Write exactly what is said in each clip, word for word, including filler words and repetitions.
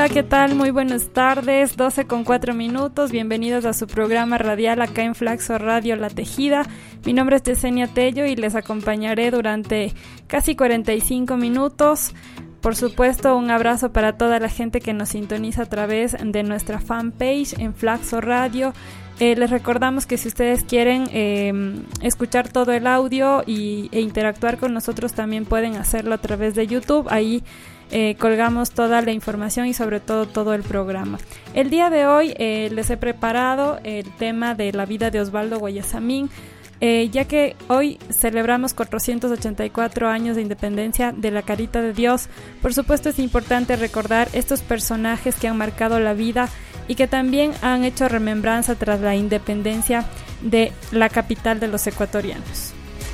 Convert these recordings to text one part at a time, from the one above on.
Hola, ¿qué tal? Muy buenas tardes, doce con cuatro minutos. Bienvenidos a su programa radial acá en Flaxo Radio La Tejida. Mi nombre es Yesenia Tello y les acompañaré durante casi cuarenta y cinco minutos. Por supuesto, un abrazo para toda la gente que nos sintoniza a través de nuestra fanpage en Flaxo Radio. Eh, les recordamos que si ustedes quieren eh, escuchar todo el audio y, e interactuar con nosotros, también pueden hacerlo a través de YouTube. Ahí eh, colgamos toda la información y sobre todo todo el programa. El día de hoy eh, les he preparado el tema de la vida de Osvaldo Guayasamín, eh, ya que hoy celebramos cuatrocientos ochenta y cuatro años de independencia de la Carita de Dios. Por supuesto, es importante recordar estos personajes que han marcado la vida y que también han hecho remembranza tras la independencia de la capital de los ecuatorianos.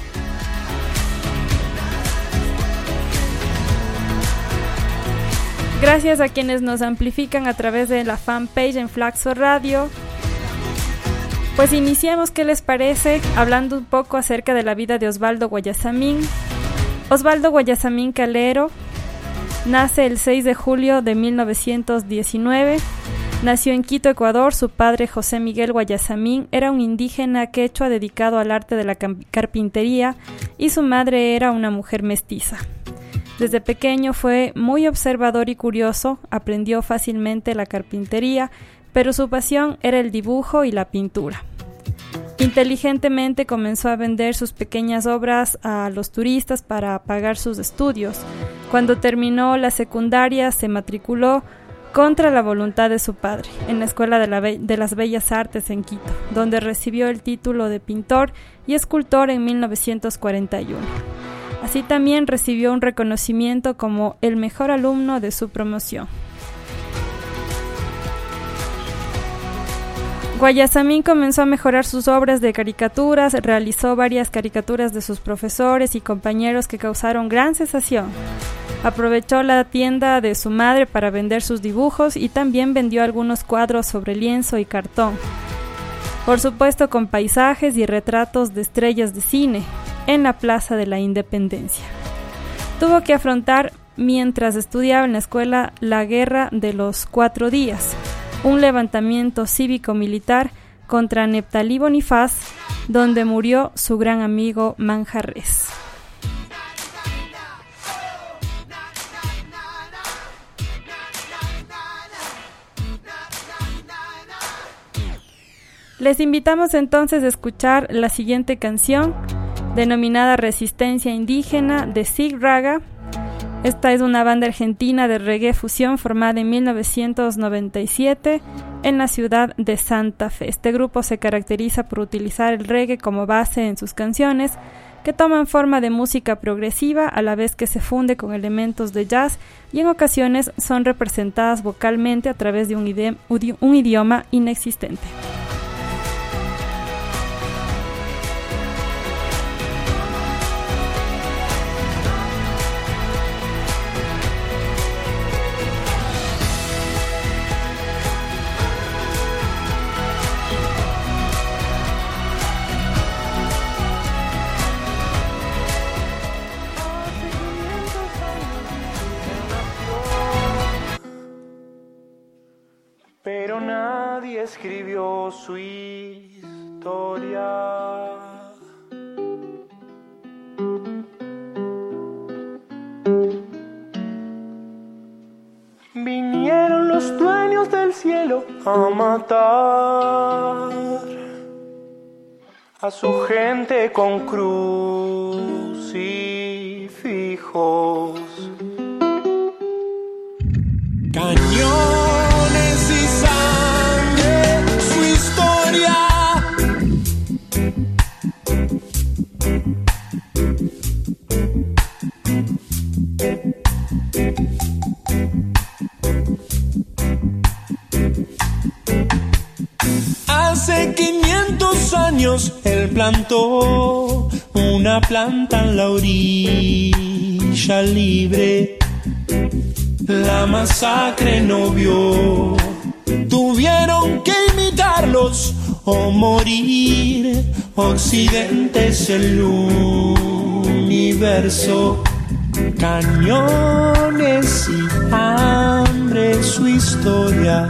Gracias a quienes nos amplifican a través de la fanpage en Flaxo Radio. Pues iniciemos, ¿qué les parece? Hablando un poco acerca de la vida de Osvaldo Guayasamín. Osvaldo Guayasamín Calero nace el seis de julio de mil novecientos diecinueve. Nació en Quito, Ecuador. Su padre, José Miguel Guayasamín, era un indígena quechua dedicado al arte de la carpintería y su madre era una mujer mestiza. Desde pequeño fue muy observador y curioso, aprendió fácilmente la carpintería, pero su pasión era el dibujo y la pintura. Inteligentemente comenzó a vender sus pequeñas obras a los turistas para pagar sus estudios. Cuando terminó la secundaria, se matriculó contra la voluntad de su padre en la Escuela de, la Be- de las Bellas Artes en Quito, donde recibió el título de pintor y escultor en mil novecientos cuarenta y uno. Así también recibió un reconocimiento como el mejor alumno de su promoción. Guayasamín comenzó a mejorar sus obras de caricaturas, realizó varias caricaturas de sus profesores y compañeros que causaron gran sensación. Aprovechó la tienda de su madre para vender sus dibujos y también vendió algunos cuadros sobre lienzo y cartón. Por supuesto, con paisajes y retratos de estrellas de cine en la Plaza de la Independencia. Tuvo que afrontar, mientras estudiaba en la escuela, la Guerra de los Cuatro Días, un levantamiento cívico-militar contra Neptalí Bonifaz, donde murió su gran amigo Manjarrés. Les invitamos entonces a escuchar la siguiente canción, denominada Resistencia Indígena, de Sig Raga. Esta es una banda argentina de reggae fusión formada en mil novecientos noventa y siete en la ciudad de Santa Fe. Este grupo se caracteriza por utilizar el reggae como base en sus canciones, que toman forma de música progresiva a la vez que se funde con elementos de jazz y en ocasiones son representadas vocalmente a través de un idioma, un idioma inexistente. Pero nadie escribió su historia. Vinieron los dueños del cielo a matar a su gente con crucifijos. Cañones y sangre, su historia. Hace quinientos años él plantó una planta en la orilla libre. La masacre no vio, tuvieron que imitarlos o morir. Occidente es el universo, cañones y hambre su historia.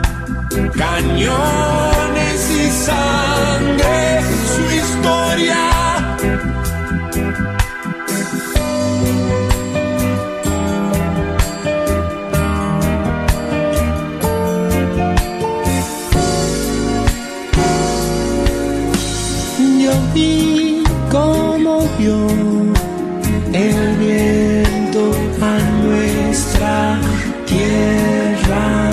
Cañones y sangre, su historia. Yo vi cómo vio el viento a nuestra tierra.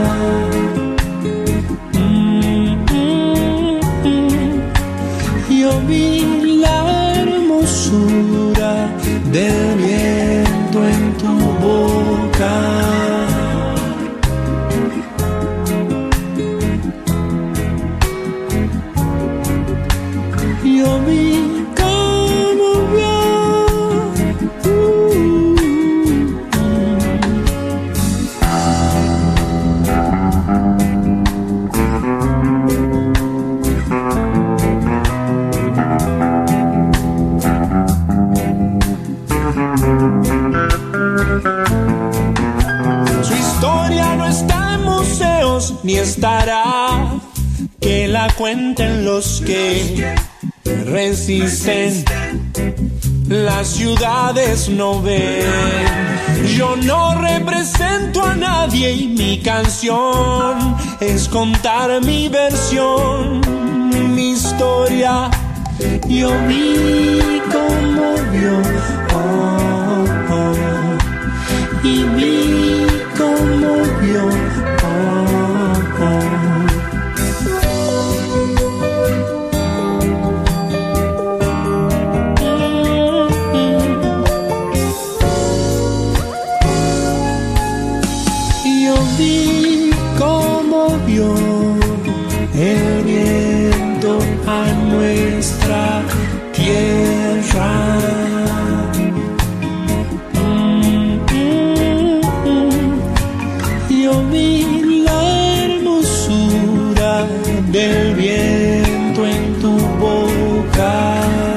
Mm, mm, mm. Yo vi la hermosura del viento en tu boca. Yo vi cómo vio. Uh, Su historia no está en museos ni estará, que la cuenten los que resisten. Las ciudades no ven. Yo no represento a nadie y mi canción es contar mi versión, mi historia. Yo vi cómo vio, oh, oh, y vi cómo vio, oh, oh. El viento a nuestra tierra. Mm, mm, mm. Yo vi la hermosura del viento en tu boca.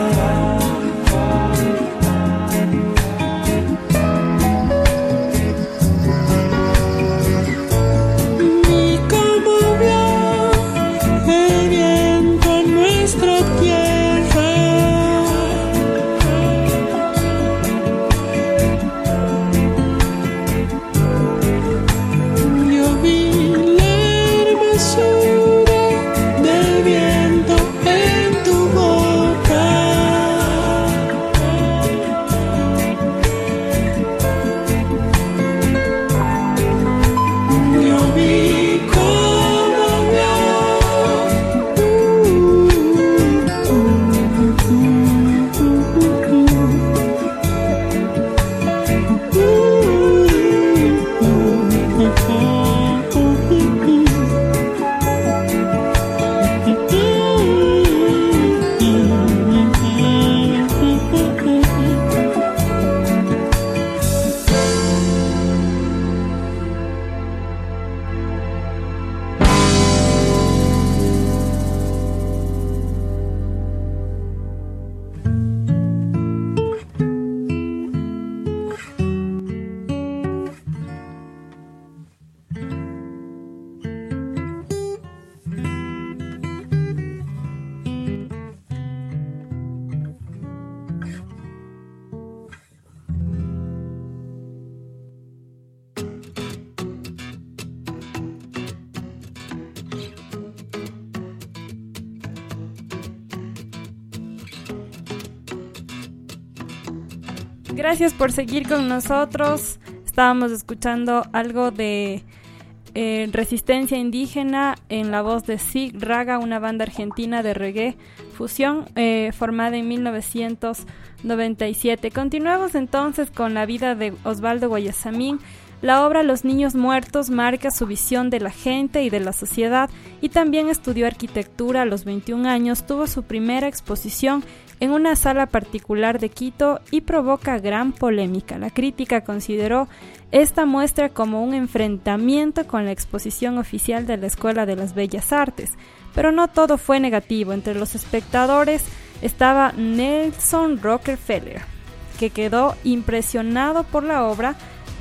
Gracias por seguir con nosotros. Estábamos escuchando algo de eh, resistencia indígena en la voz de Sig Raga, una banda argentina de reggae fusión eh, formada en mil novecientos noventa y siete. Continuamos entonces con la vida de Osvaldo Guayasamín. La obra Los Niños Muertos marca su visión de la gente y de la sociedad, y también estudió arquitectura a los veintiún años. Tuvo su primera exposición en una sala particular de Quito y provoca gran polémica. La crítica consideró esta muestra como un enfrentamiento con la exposición oficial de la Escuela de las Bellas Artes, pero no todo fue negativo. Entre los espectadores estaba Nelson Rockefeller, que quedó impresionado por la obra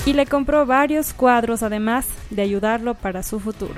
y le compró varios cuadros además de ayudarlo para su futuro.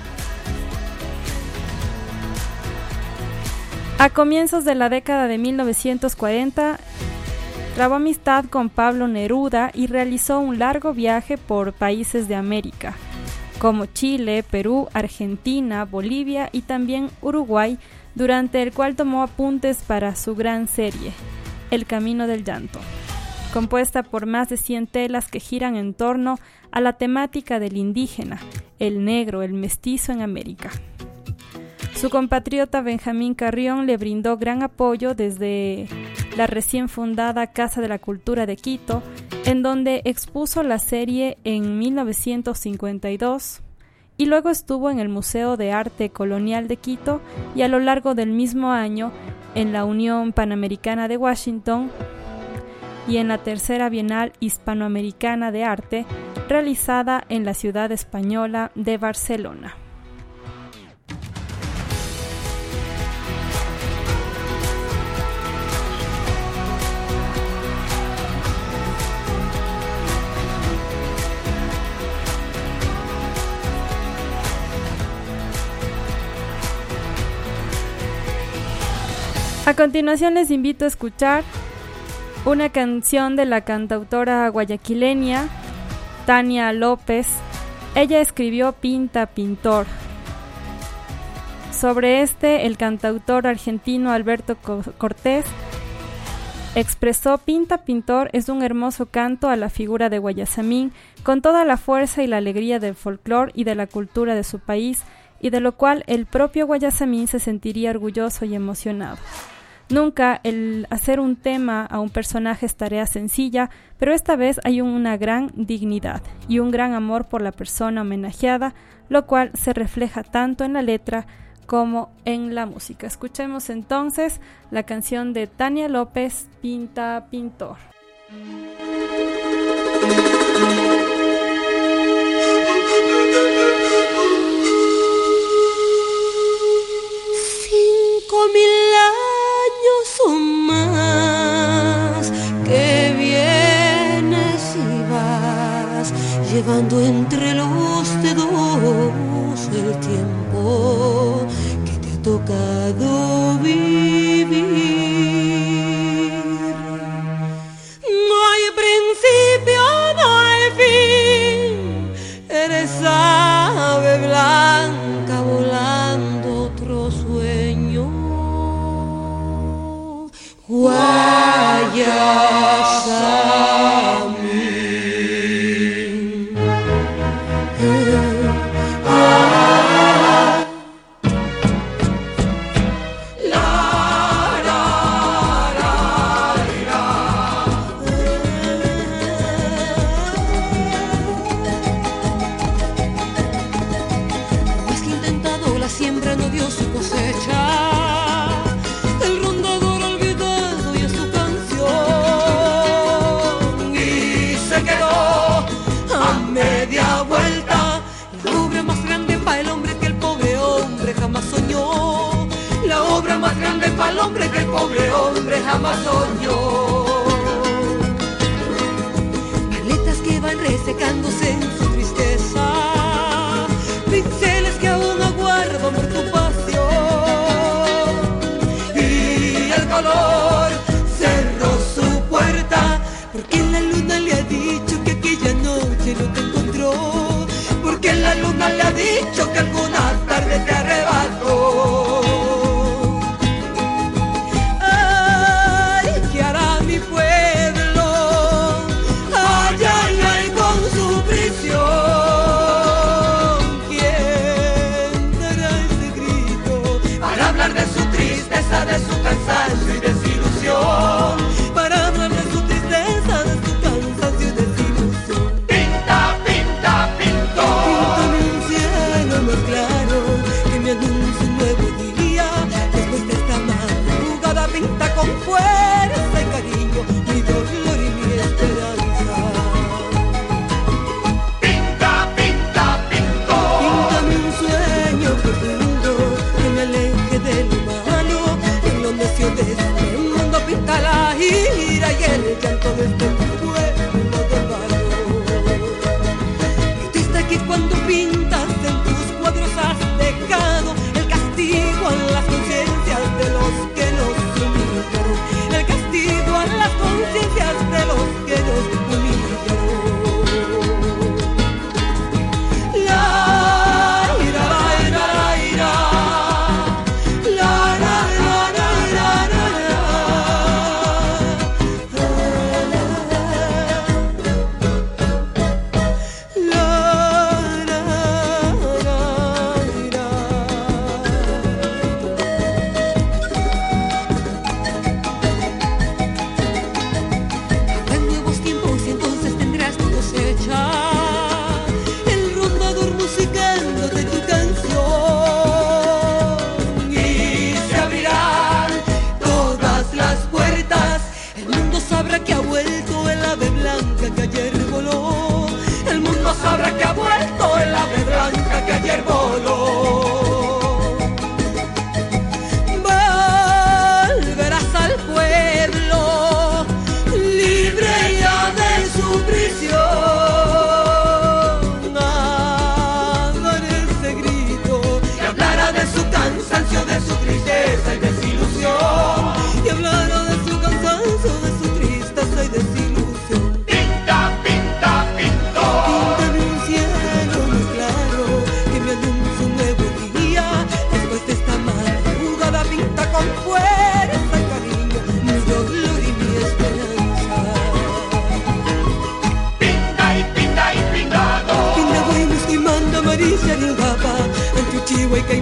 A comienzos de la década de mil novecientos cuarenta, trabó amistad con Pablo Neruda y realizó un largo viaje por países de América, como Chile, Perú, Argentina, Bolivia y también Uruguay, durante el cual tomó apuntes para su gran serie, El Camino del Llanto, compuesta por más de cien telas que giran en torno a la temática del indígena, el negro, el mestizo en América. Su compatriota Benjamín Carrión le brindó gran apoyo desde la recién fundada Casa de la Cultura de Quito, en donde expuso la serie en mil novecientos cincuenta y dos, y luego estuvo en el Museo de Arte Colonial de Quito y a lo largo del mismo año en la Unión Panamericana de Washington y en la Tercera Bienal Hispanoamericana de Arte, realizada en la ciudad española de Barcelona. A continuación les invito a escuchar una canción de la cantautora guayaquileña Tania López. Ella escribió Pinta Pintor. Sobre este, el cantautor argentino Alberto Cortés expresó: Pinta Pintor es un hermoso canto a la figura de Guayasamín, con toda la fuerza y la alegría del folclore y de la cultura de su país, y de lo cual el propio Guayasamín se sentiría orgulloso y emocionado. Nunca el hacer un tema a un personaje es tarea sencilla, pero esta vez hay una gran dignidad y un gran amor por la persona homenajeada, lo cual se refleja tanto en la letra como en la música. Escuchemos entonces la canción de Tania López, Pinta Pintor. Cinco mil años o más que vienes y vas, llevando entre los dedos el tiempo que te ha tocado vivir. No hay principio, no hay fin, eres ave blanca volando otro sueño. Guayasamín. Más que intentado, la siembra no dio su cosecha. Media vuelta, la obra más grande para el hombre que el pobre hombre jamás soñó. La obra más grande para el hombre que el pobre hombre jamás soñó. Maletas que van resecándose en su tristeza, pinceles que aún aguardan por tu pasión. Y el color cerró su puerta porque la luna le ha dicho que aquella noche no te encontró, porque la luna le ha dicho que alguna tarde te arrebató. Ay, ¿qué hará mi pueblo allá y con su prisión? ¿Quién dará ese grito para hablar de su tristeza, de su cansancio y desilusión? Para hablar de su tristeza, de su cansancio y desilusión. Pinta, pinta, pintor. Píntame un cielo más claro que me anuncie un nuevo día. Después de esta madrugada, pinta con fuerza y cariño mi dolor y mi esperanza. Pinta, pinta, pintor. Píntame un sueño profundo que me aleje de lo malo, en lo necio de este mundo. Pinta la ira y el llanto de este pueblo de barro.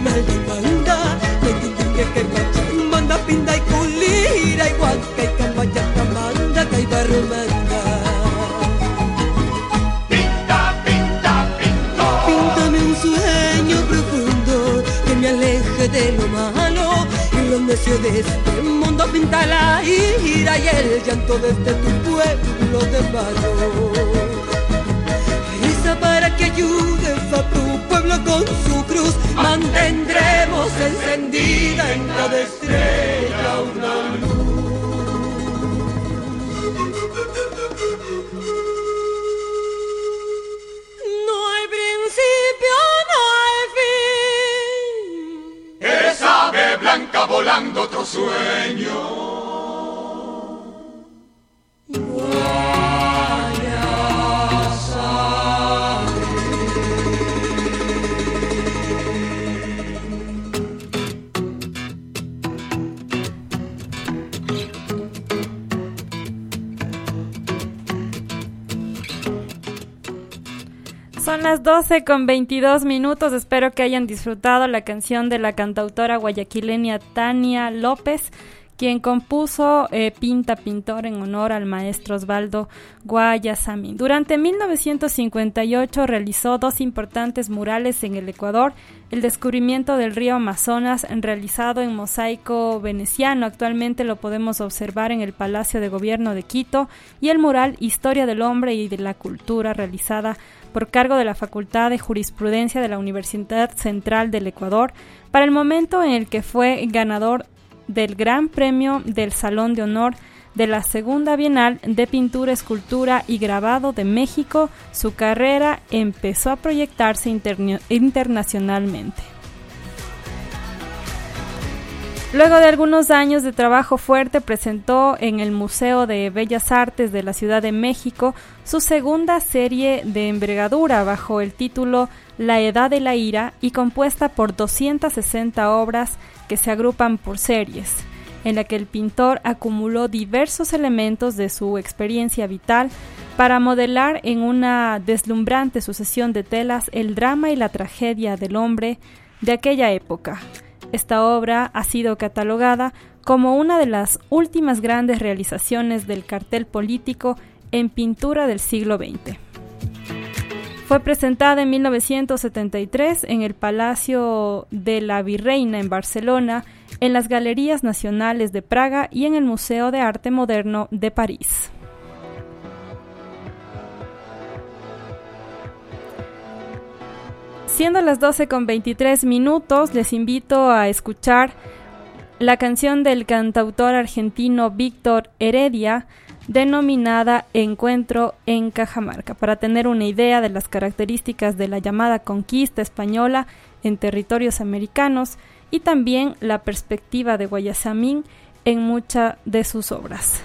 malda manda, me tutuke que pacha, manda pinda y culira, y huaca y campaya camanda, caibarro manda. Pinta, pinta, pinto. Píntame un sueño profundo que me aleje de lo malo y lo necio de este mundo. Pinta la ira y el llanto desde tu pueblo de barro. Reza para que ayudes a tu pueblo con su cruz. Mantendremos encendida en cada estrella una luz. No hay principio, no hay fin. Eres ave blanca volando otro sueño. Son las doce con veintidós minutos, espero que hayan disfrutado la canción de la cantautora guayaquileña Tania López, quien compuso eh, Pinta Pintor en honor al maestro Osvaldo Guayasamín. Durante mil novecientos cincuenta y ocho realizó dos importantes murales en el Ecuador: el descubrimiento del río Amazonas, realizado en mosaico veneciano, actualmente lo podemos observar en el Palacio de Gobierno de Quito, y el mural Historia del Hombre y de la Cultura, realizada por cargo de la Facultad de Jurisprudencia de la Universidad Central del Ecuador, para el momento en el que fue ganador del Gran Premio del Salón de Honor de la Segunda Bienal de Pintura, Escultura y Grabado de México. Su carrera empezó a proyectarse interna- internacionalmente. Luego de algunos años de trabajo fuerte, presentó en el Museo de Bellas Artes de la Ciudad de México su segunda serie de envergadura bajo el título La Edad de la Ira, y compuesta por doscientas sesenta obras que se agrupan por series, en la que el pintor acumuló diversos elementos de su experiencia vital para modelar en una deslumbrante sucesión de telas el drama y la tragedia del hombre de aquella época. Esta obra ha sido catalogada como una de las últimas grandes realizaciones del cartel político en pintura del siglo veinte. Fue presentada en mil novecientos setenta y tres en el Palacio de la Virreina en Barcelona, en las Galerías Nacionales de Praga y en el Museo de Arte Moderno de París. Siendo las doce con veintitrés minutos, les invito a escuchar la canción del cantautor argentino Víctor Heredia, denominada Encuentro en Cajamarca, para tener una idea de las características de la llamada conquista española en territorios americanos y también la perspectiva de Guayasamín en muchas de sus obras.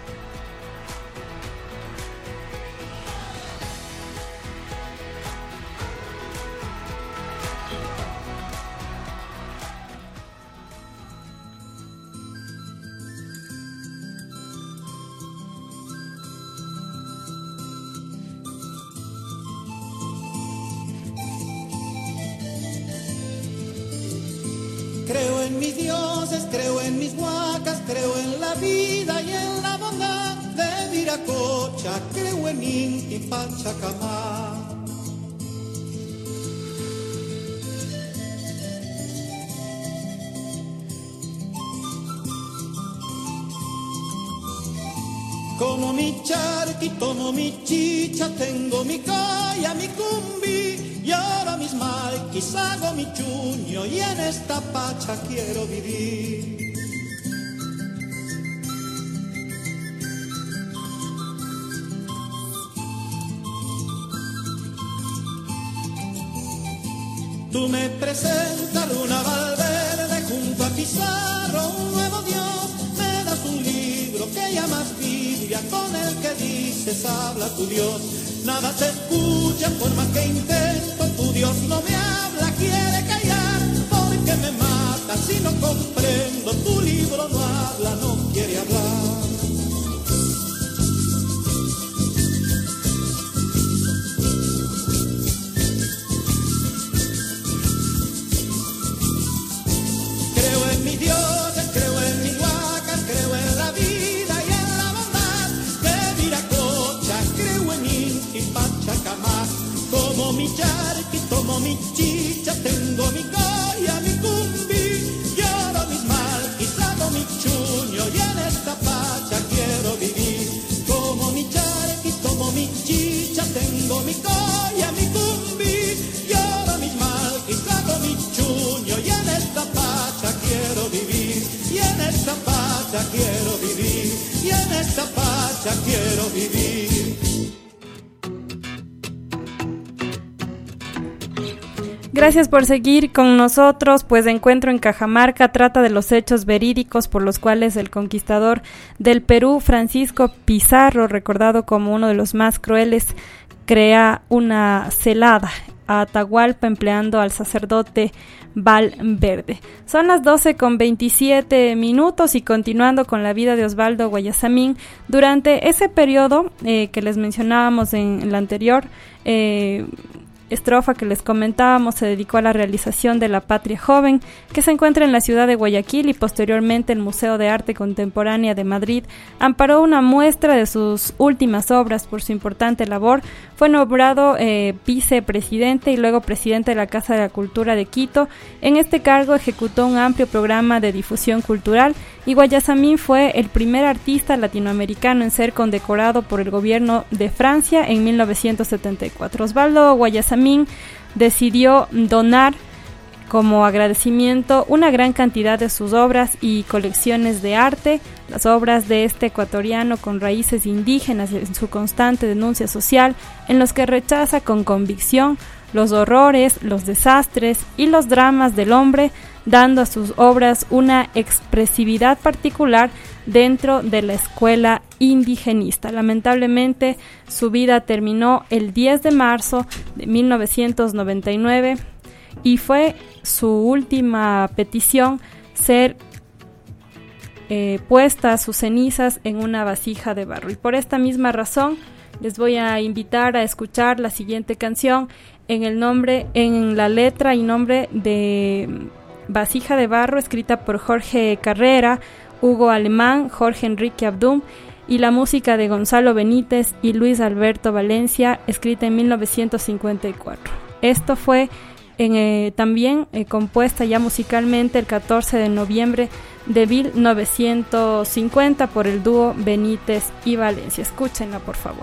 Creo en mis dioses, creo en mis huacas, creo en la vida y en la bondad de Viracocha, creo en Inti Pachacamá. Como mi charqui, tomo mi chicha, tengo mi calla, mi cumbi, y ahora mis maquis, hago mi chuño, y en esta pacha quiero vivir. Tú me presentas Luna Valverde junto a Pizarro, un nuevo Dios, me das un libro que llamas Biblia, con el que dices habla tu Dios. Nada se escucha por más que intento, tu Dios no me habla, quiere callar, porque me mata si no comprendo, tu libro no habla, no quiere hablar. mi chicha, tengo mi colla, mi cumbi, lloro mis malquis, hago mi chuño y en esta pacha quiero vivir. Como mi charqui, como mi chicha, tengo mi colla, mi cumbi, lloro mis malquis, hago mi chuño y en esta pacha quiero vivir. Y en esta pacha quiero vivir, y en esta pacha quiero vivir. Gracias por seguir con nosotros, pues Encuentro en Cajamarca trata de los hechos verídicos por los cuales el conquistador del Perú, Francisco Pizarro, recordado como uno de los más crueles, crea una celada a Atahualpa empleando al sacerdote Valverde. Son las doce con veintisiete minutos y continuando con la vida de Osvaldo Guayasamín, durante ese periodo eh, que les mencionábamos en, en la anterior eh, estrofa que les comentábamos, se dedicó a la realización de La Patria Joven, que se encuentra en la ciudad de Guayaquil, y posteriormente el Museo de Arte Contemporánea de Madrid amparó una muestra de sus últimas obras. Por su importante labor fue nombrado eh, vicepresidente y luego presidente de la Casa de la Cultura de Quito. En este cargo ejecutó un amplio programa de difusión cultural, y Guayasamín fue el primer artista latinoamericano en ser condecorado por el gobierno de Francia en mil novecientos setenta y cuatro. Osvaldo Guayasamín decidió donar como agradecimiento una gran cantidad de sus obras y colecciones de arte, las obras de este ecuatoriano con raíces indígenas en su constante denuncia social, en los que rechaza con convicción los horrores, los desastres y los dramas del hombre, dando a sus obras una expresividad particular dentro de la escuela indigenista. Lamentablemente, su vida terminó el diez de marzo de mil novecientos noventa y nueve y fue su última petición ser eh, puesta sus cenizas en una vasija de barro. Y por esta misma razón les voy a invitar a escuchar la siguiente canción en el nombre, en la letra y nombre de Vasija de Barro, escrita por Jorge Carrera, Hugo Alemán, Jorge Enrique Abdum, y la música de Gonzalo Benítez y Luis Alberto Valencia, escrita en mil novecientos cincuenta y cuatro. Esto fue en, eh, también eh, compuesta ya musicalmente el catorce de noviembre de mil novecientos cincuenta por el dúo Benítez y Valencia. Escúchenla, por favor.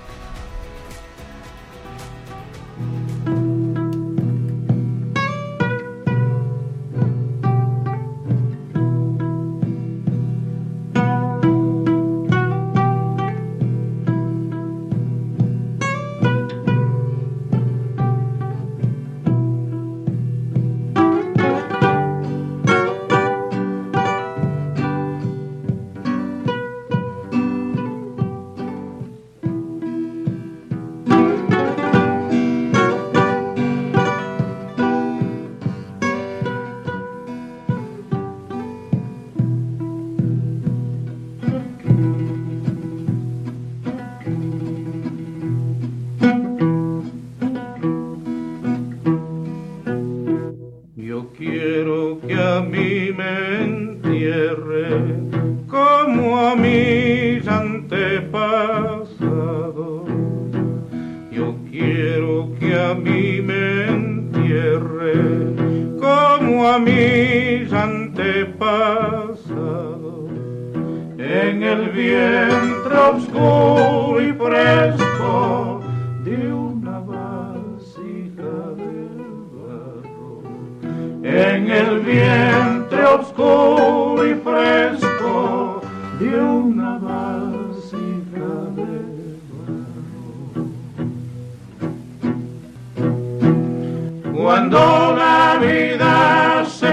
Cuando la vida se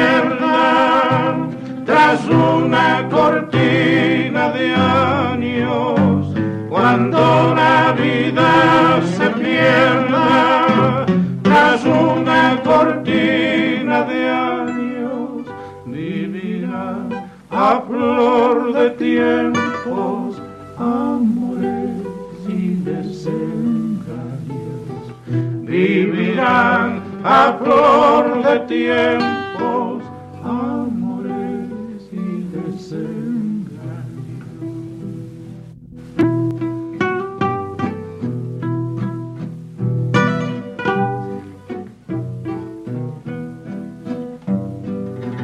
pierda tras una cortina de años, cuando la vida se pierda tras una cortina de años, vivirá a flor de tiempos, amores y desengaños, vivirán a flor de tiempos, amores y desengaños.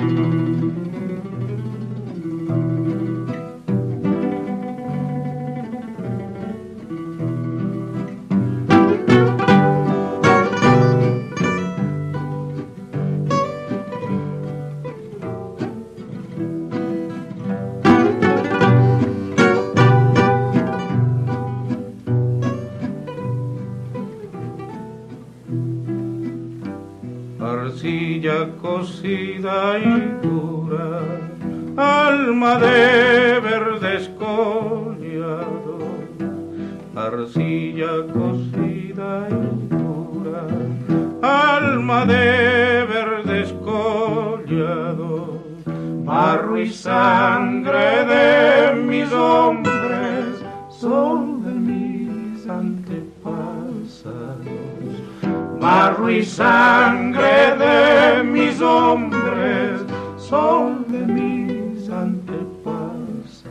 Arcilla cocida y dura, alma de verde escollado. Arcilla cocida y dura, alma de verde escollado. Barro y sangre de mis hombres, son de mis antepasados. Barro y sangre de mis hombres, son de mis antepasados.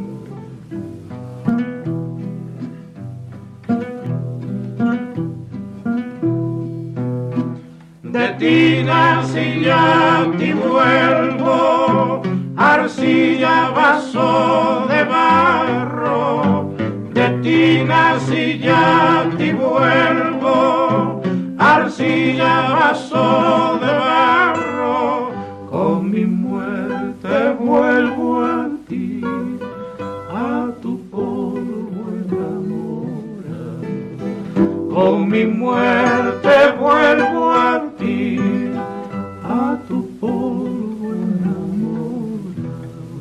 De ti nací y a ti vuelvo, arcilla, vaso de barro. De ti nací y a ti vuelvo, arcilla, vaso de barro. Con mi muerte vuelvo a ti, a tu polvo enamorado. Con mi muerte vuelvo a ti, a tu polvo enamorado.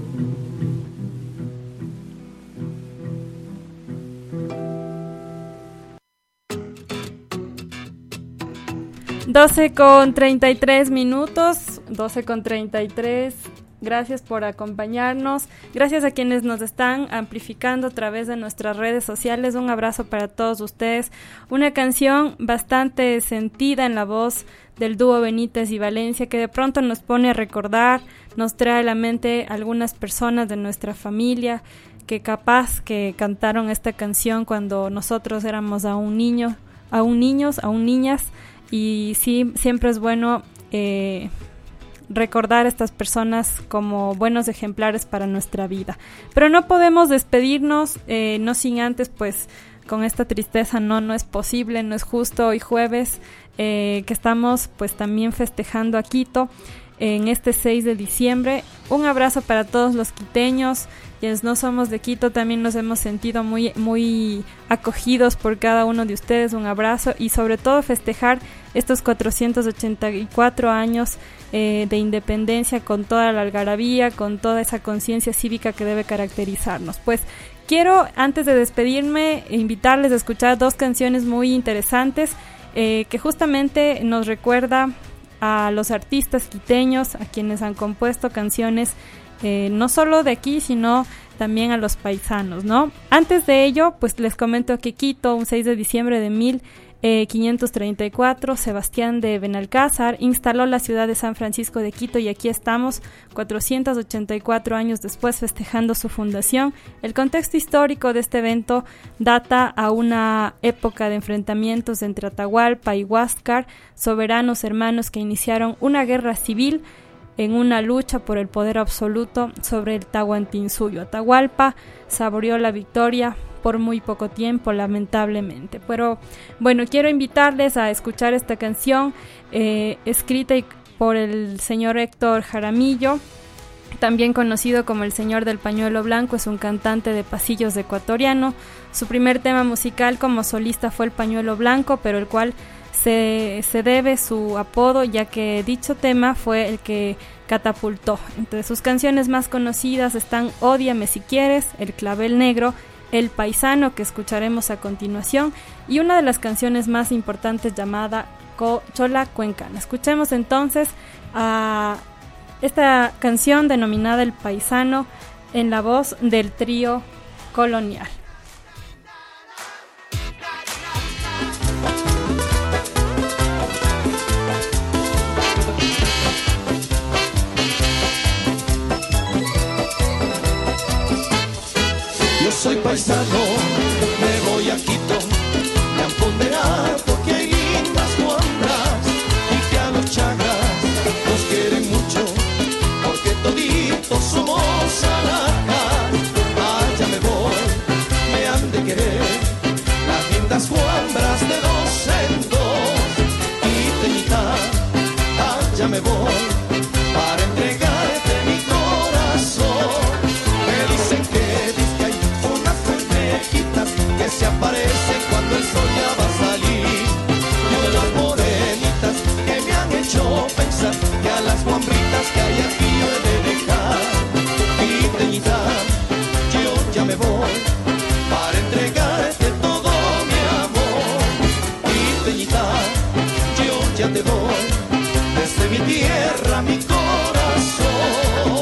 doce con treinta y tres minutos, doce con treinta y tres. Gracias por acompañarnos. Gracias a quienes nos están amplificando a través de nuestras redes sociales. Un abrazo para todos ustedes. Una canción bastante sentida en la voz del dúo Benítez y Valencia, que de pronto nos pone a recordar, nos trae a la mente algunas personas de nuestra familia que capaz que cantaron esta canción cuando nosotros éramos aún niños, aún niños, aún niñas. Y sí, siempre es bueno eh, recordar a estas personas como buenos ejemplares para nuestra vida. Pero no podemos despedirnos, eh, no sin antes, pues, con esta tristeza, no, no es posible, no es justo. Hoy jueves, eh, que estamos, pues, también festejando a Quito en este seis de diciembre. Un abrazo para todos los quiteños. Quienes no somos de Quito también nos hemos sentido muy, muy acogidos por cada uno de ustedes. Un abrazo y sobre todo festejar estos cuatrocientos ochenta y cuatro años eh, de independencia con toda la algarabía, con toda esa conciencia cívica que debe caracterizarnos. Pues quiero, antes de despedirme, invitarles a escuchar dos canciones muy interesantes eh, que justamente nos recuerda a los artistas quiteños, a quienes han compuesto canciones Eh, no solo de aquí, sino también a los paisanos, ¿no? Antes de ello, pues les comento que Quito, un seis de diciembre de mil quinientos treinta y cuatro, Sebastián de Benalcázar instaló la ciudad de San Francisco de Quito, y aquí estamos, cuatrocientos ochenta y cuatro años después, festejando su fundación. El contexto histórico de este evento data a una época de enfrentamientos entre Atahualpa y Huáscar, soberanos hermanos que iniciaron una guerra civil en una lucha por el poder absoluto sobre el Tahuantinsuyo. Atahualpa saboreó la victoria por muy poco tiempo, lamentablemente. Pero bueno, quiero invitarles a escuchar esta canción eh, escrita por el señor Héctor Jaramillo, también conocido como el Señor del Pañuelo Blanco. Es un cantante de pasillos ecuatoriano. Su primer tema musical como solista fue El Pañuelo Blanco, pero el cual Se, se debe su apodo, ya que dicho tema fue el que catapultó. Entre sus canciones más conocidas están Ódiame si quieres, El Clavel Negro, El Paisano, que escucharemos a continuación, y una de las canciones más importantes llamada Co- Chola Cuencana. Escuchemos entonces a esta canción denominada El Paisano en la voz del trío Colonial. Soy paisano, me voy a Quito, me han ponderado porque hay lindas cuambras y que a los chagras los quieren mucho las guambritas que hay aquí yo he de dejar. Quiteñita, yo ya me voy para entregarte todo mi amor. Quiteñita, yo ya te doy desde mi tierra mi corazón.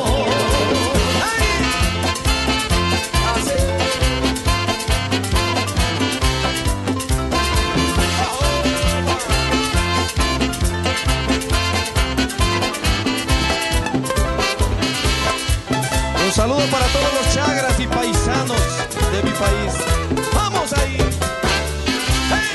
Un saludo para todos los chagras y paisanos de mi país. ¡Vamos ahí! ¡Hey!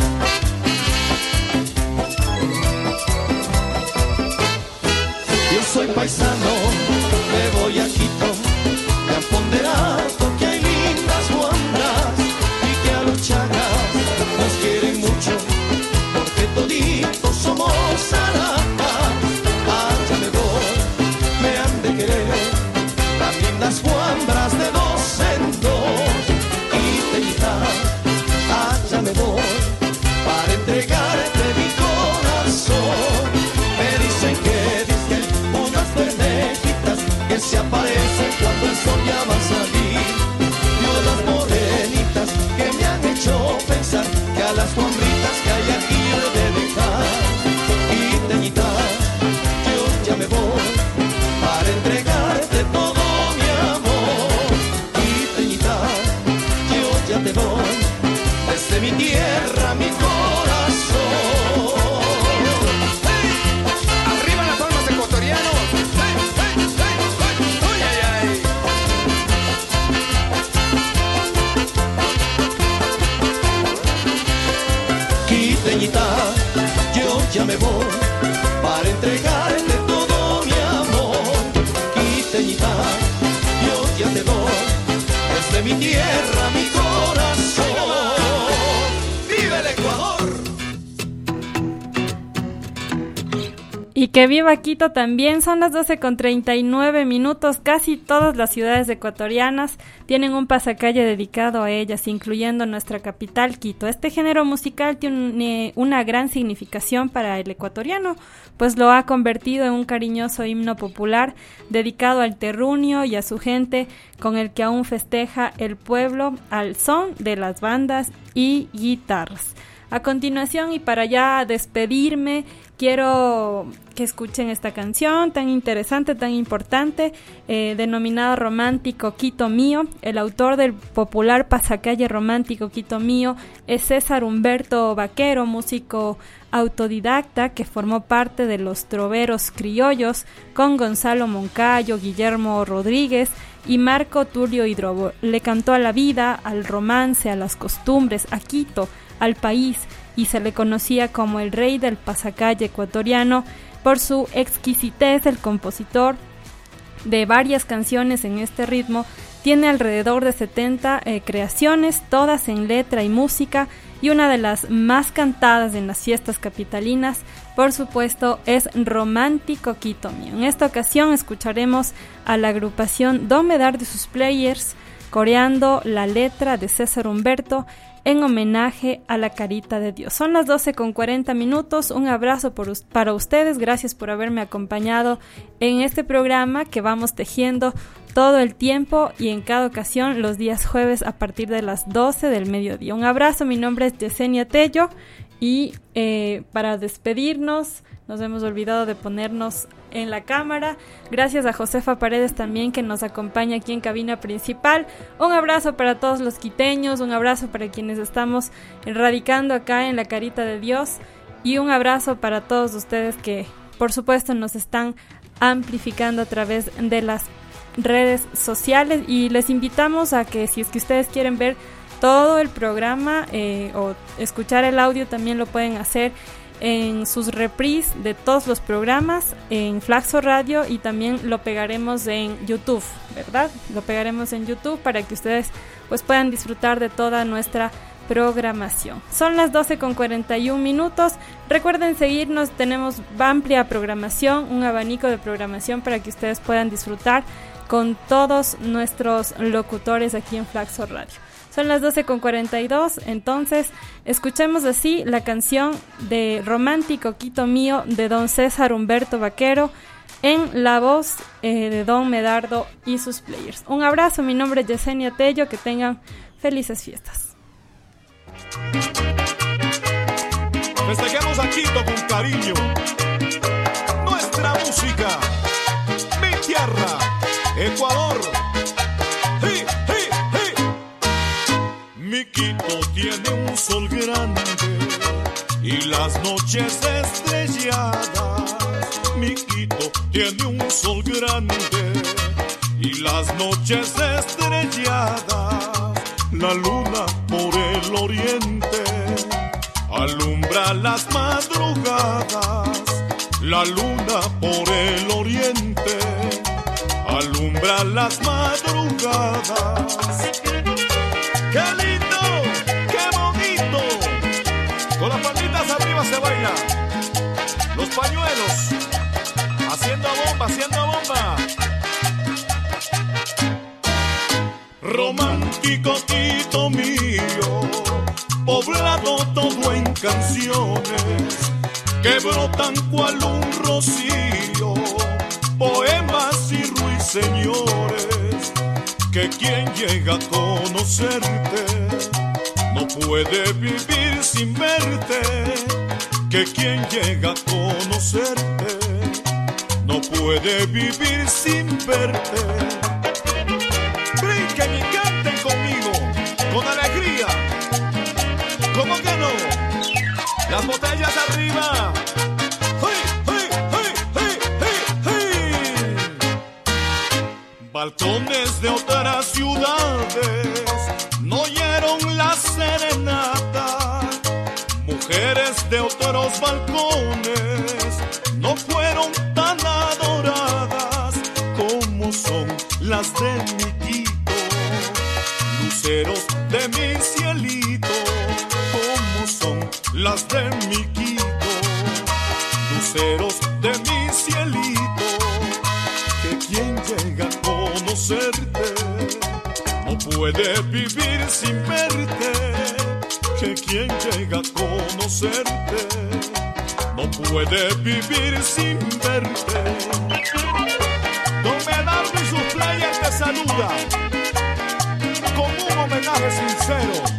Yo soy paisano, me voy a Quito. Me han ponderado que hay lindas guambras y que a los chagras nos quieren mucho, porque toditos somos arapas. Allá me voy, me han de querer las guambras de dos en dos. Quiteñita, allá me voy para entregarte mi corazón. Me dicen que, dice, hay unas verdejitas que se aparecen cuando el sol ya va a salir, y unas morenitas que me han hecho pensar que a las guambritas que hay aquí yo he de dejar. Quiteñita, yo ya me voy para entregarte todo te doy desde mi tierra mi corazón. ¡Hey! Arriba las palmas ecuatorianos. ¡Hey, hey, hey, hey! ¡Uy, ay, ay! Quiteñita, yo ya me voy para entregarte todo mi amor. Quiteñita, yo ya te doy desde mi tierra mi corazón. ¡Viva el Ecuador! Y que viva Quito también. Son las doce con treinta y nueve minutos. Casi todas las ciudades ecuatorianas tienen un pasacalle dedicado a ellas, incluyendo nuestra capital, Quito. Este género musical tiene una gran significación para el ecuatoriano, pues lo ha convertido en un cariñoso himno popular dedicado al terruño y a su gente, con el que aún festeja el pueblo al son de las bandas y guitarras. A continuación, y para ya despedirme, quiero que escuchen esta canción tan interesante, tan importante, eh, denominada Romántico Quito Mío. El autor del popular pasacalle Romántico Quito Mío es César Humberto Vaquero, músico autodidacta que formó parte de los troveros criollos con Gonzalo Moncayo, Guillermo Rodríguez y Marco Tulio Hidrobo. Le cantó a la vida, al romance, a las costumbres, a Quito, al país, y se le conocía como el rey del pasacalle ecuatoriano por su exquisitez. El compositor de varias canciones en este ritmo tiene alrededor de setenta eh, creaciones, todas en letra y música, y una de las más cantadas en las fiestas capitalinas, por supuesto, es Romántico Quito Mío. En esta ocasión escucharemos a la agrupación Don Medar de sus Players coreando la letra de César Humberto en homenaje a la Carita de Dios. Son las doce con cuarenta minutos. Un abrazo por, para ustedes. Gracias por haberme acompañado en este programa que vamos tejiendo todo el tiempo y en cada ocasión los días jueves a partir de las doce del mediodía. Un abrazo. Mi nombre es Yesenia Tello y eh, para despedirnos nos hemos olvidado de ponernos en la cámara. Gracias a Josefa Paredes también, que nos acompaña aquí en cabina principal. Un abrazo para todos los quiteños, un abrazo para quienes estamos radicando acá en la Carita de Dios, y un abrazo para todos ustedes que por supuesto nos están amplificando a través de las redes sociales, y les invitamos a que si es que ustedes quieren ver todo el programa eh, o escuchar el audio, también lo pueden hacer en sus reprises de todos los programas en Flaxo Radio, y también lo pegaremos en YouTube, ¿verdad? Lo pegaremos en YouTube para que ustedes pues puedan disfrutar de toda nuestra programación. Son las doce con cuarenta y un minutos. Recuerden seguirnos, tenemos amplia programación, un abanico de programación para que ustedes puedan disfrutar con todos nuestros locutores aquí en Flaxo Radio. Son las doce con cuarenta y dos, entonces escuchemos así la canción de Romántico Quito Mío de don César Humberto Vaquero, en la voz eh, de Don Medardo y sus players. Un abrazo, mi nombre es Yesenia Tello, que tengan felices fiestas. Festejemos a Quito con cariño, nuestra música, mi tierra, Ecuador. ¡Hey, hey, hey! Mi Quito tiene un sol grande y las noches estrelladas. Mi Quito tiene un sol grande y las noches estrelladas. La luna por el oriente alumbra las madrugadas. La luna por el oriente alumbra las madrugadas. ¡Qué lindo! ¡Qué bonito! Con las palmitas arriba se baila. Los pañuelos haciendo bomba, haciendo bomba. Romántico Quito mío, poblado todo en canciones que brotan cual un rocío, poemas y ruiseñores, que quien llega a conocerte no puede vivir sin verte, que quien llega a conocerte no puede vivir sin verte. Brinquen y canten conmigo, con alegría. ¿Cómo que no? Las botellas arriba. ¡Hey, hey, hey, hey, hey, hey! Balcones de otras ciudades no oyeron la serenata. Mujeres de otros balcones no fueron tan adoradas como son las de mi Quito. Luceros de mi cielito, como son las de mi Quito. Luceros de mi cielito, que quien llega a conocerte no puede vivir sin verte, que quien llega a conocerte no puede vivir sin verte. Don Medardo y sus players te saluda con un homenaje sincero